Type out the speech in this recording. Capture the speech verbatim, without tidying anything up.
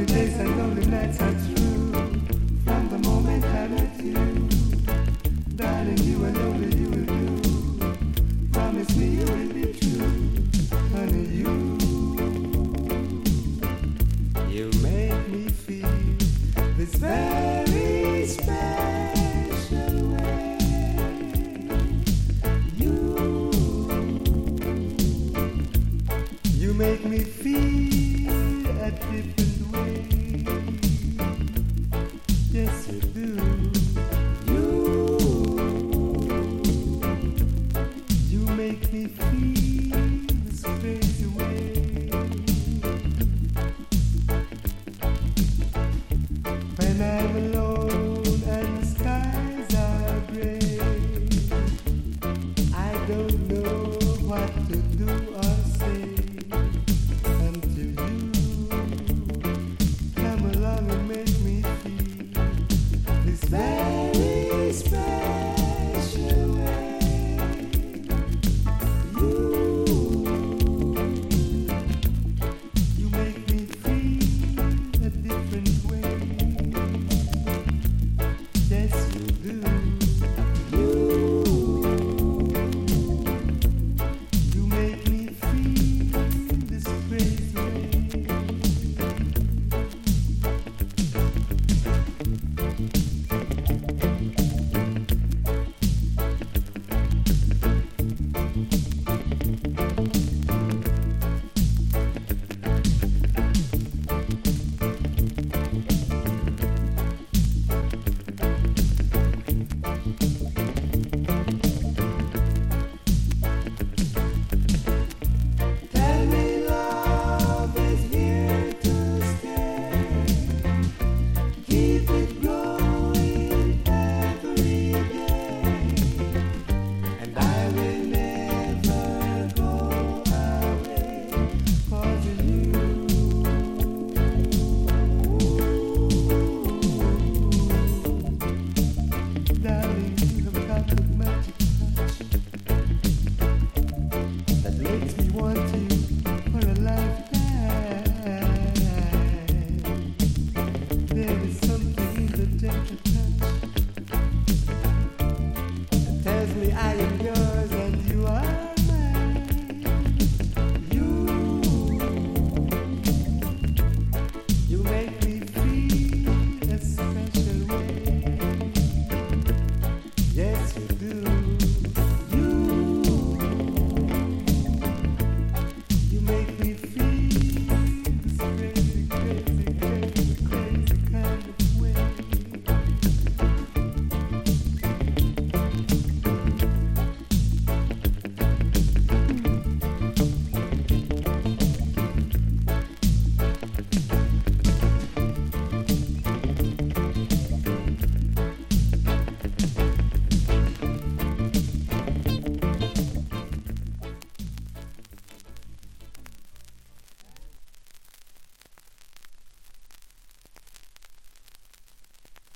Lonely days and lonely nights are true. From the moment I met you, darling, you and only you will do. Promise me you will be true, honey, you. You make me feel this very special way. You, you make me feel a different way. Yes, you do.